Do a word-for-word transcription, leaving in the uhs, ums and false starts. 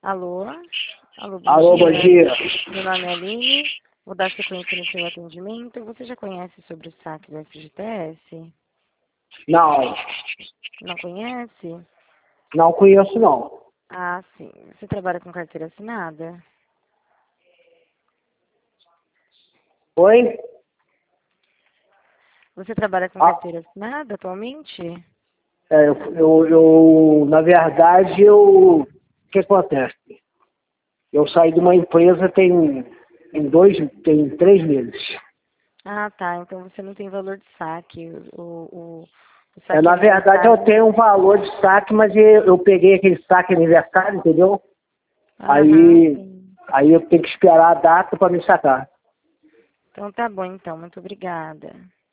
Alô? Alô, bom Alô, bom dia. dia. Meu nome é Aline. Vou dar sequência no seu atendimento. Você já conhece sobre o saque do F G T S? Não, Não conhece? não conheço não. Ah, sim. Você trabalha com carteira assinada? Oi? Você trabalha com Ah, carteira assinada atualmente? é, eu, eu, eu, na verdade, eu, o que acontece? Eu saí de uma empresa tem, tem dois, tem três meses. Ah, tá. Então você não tem valor de saque. O, o, o É, saque na verdade, eu aniversário. tenho um valor de saque, mas eu, eu peguei aquele saque aniversário, entendeu? Aham, Aí, sim. aí eu tenho que esperar a data para me sacar. Então tá bom, então. Muito obrigada.